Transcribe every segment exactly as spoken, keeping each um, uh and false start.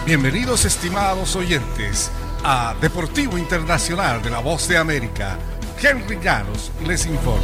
Bienvenidos, estimados oyentes, a Deportivo Internacional de la Voz de América. Henry Llanos les informa.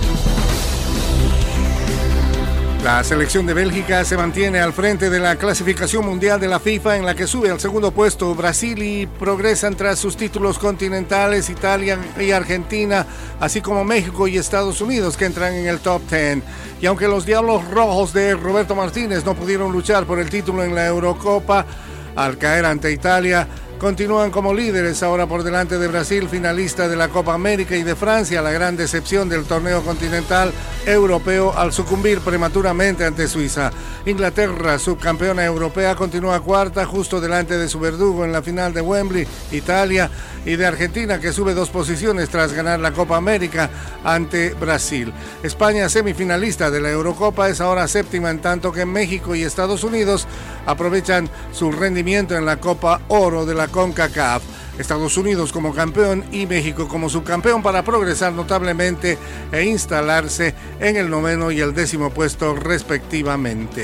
La selección de Bélgica se mantiene al frente de la clasificación mundial de la FIFA, en la que sube al segundo puesto Brasil y progresan tras sus títulos continentales Italia y Argentina, así como México y Estados Unidos, que entran en el top diez. Y aunque los Diablos Rojos de Roberto Martínez no pudieron luchar por el título en la Eurocopa, al caer ante Italia, continúan como líderes ahora por delante de Brasil, finalista de la Copa América, y de Francia, la gran decepción del torneo continental europeo al sucumbir prematuramente ante Suiza. Inglaterra, subcampeona europea, continúa cuarta, justo delante de su verdugo en la final de Wembley, Italia, y de Argentina, que sube dos posiciones tras ganar la Copa América ante Brasil. España, semifinalista de la Eurocopa, es ahora séptima, en tanto que México y Estados Unidos aprovechan su rendimiento en la Copa Oro de la CONCACAF. Estados Unidos como campeón y México como subcampeón para progresar notablemente e instalarse en el noveno y el décimo puesto respectivamente.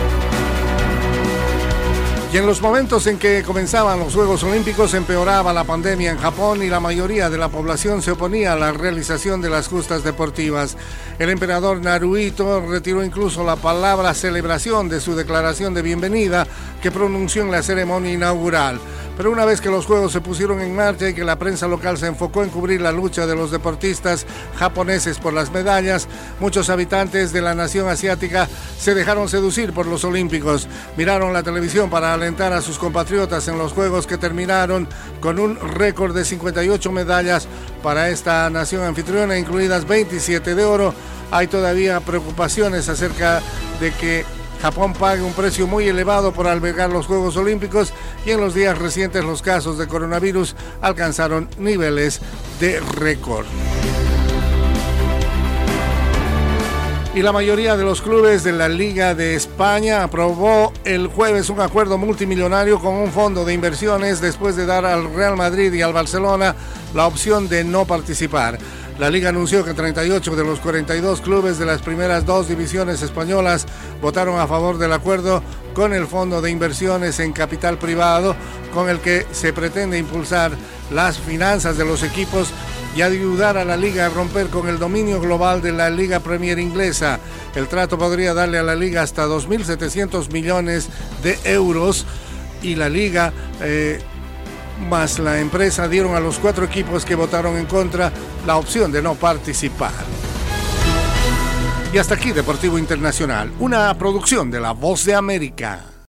Y en los momentos en que comenzaban los Juegos Olímpicos empeoraba la pandemia en Japón y la mayoría de la población se oponía a la realización de las justas deportivas. El emperador Naruhito retiró incluso la palabra celebración de su declaración de bienvenida que pronunció en la ceremonia inaugural. Pero una vez que los Juegos se pusieron en marcha y que la prensa local se enfocó en cubrir la lucha de los deportistas japoneses por las medallas, muchos habitantes de la nación asiática se dejaron seducir por los olímpicos. Miraron la televisión para alentar a sus compatriotas en los Juegos, que terminaron con un récord de cincuenta y ocho medallas para esta nación anfitriona, incluidas veintisiete de oro. Hay todavía preocupaciones acerca de que Japón pague un precio muy elevado por albergar los Juegos Olímpicos, y en los días recientes los casos de coronavirus alcanzaron niveles de récord. Y la mayoría de los clubes de la Liga de España aprobó el jueves un acuerdo multimillonario con un fondo de inversiones después de dar al Real Madrid y al Barcelona la opción de no participar. La Liga anunció que treinta y ocho de los cuarenta y dos clubes de las primeras dos divisiones españolas votaron a favor del acuerdo con el fondo de inversiones en capital privado, con el que se pretende impulsar las finanzas de los equipos y ayudar a la Liga a romper con el dominio global de la Liga Premier inglesa. El trato podría darle a la Liga hasta dos mil setecientos millones de euros, y la Liga eh, más la empresa dieron a los cuatro equipos que votaron en contra la opción de no participar. Y hasta aquí Deportivo Internacional, una producción de La Voz de América.